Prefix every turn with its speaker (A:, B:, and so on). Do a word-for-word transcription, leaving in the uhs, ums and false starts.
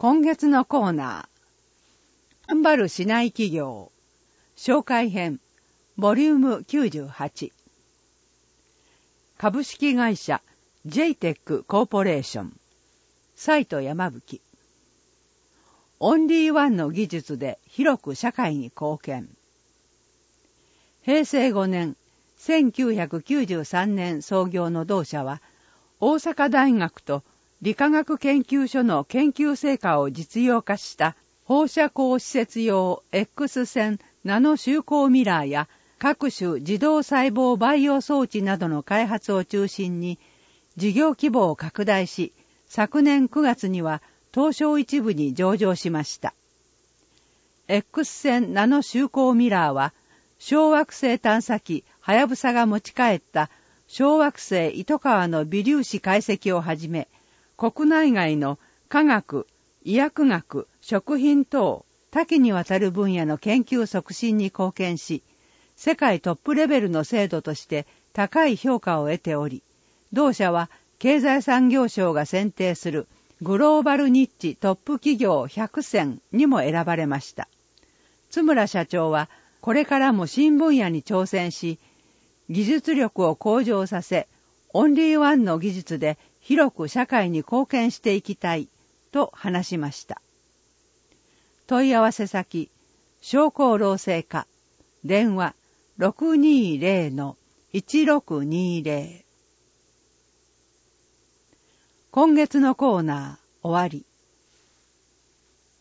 A: 今月のコーナー、頑張る市内企業、紹介編、ボリュームきゅうじゅうはち。株式会社 ジェイテック コーポレーション、サイト山吹。オンリーワンの技術で広く社会に貢献。へいせいごねん、せんきゅうひゃくきゅうじゅうさんねん創業の同社は、大阪大学と理化学研究所の研究成果を実用化した放射光施設用 X 線ナノ集光ミラーや各種自動細胞培養装置などの開発を中心に事業規模を拡大し、昨年くがつには東証一部に上場しました。X 線ナノ集光ミラーは小惑星探査機はやぶさが持ち帰った小惑星糸川の微粒子解析をはじめ、国内外の科学、医薬学、食品等多岐にわたる分野の研究促進に貢献し、世界トップレベルの制度として高い評価を得ており、同社は経済産業省が選定するグローバルニッチトップ企業ひゃくせんにも選ばれました。津村社長はこれからも新分野に挑戦し、技術力を向上させ、オンリーワンの技術で広く社会に貢献していきたいと話しました。問い合わせ先、商工労政課、電話 ろくにーぜろのいちろくにーぜろ。今月のコーナー終わり。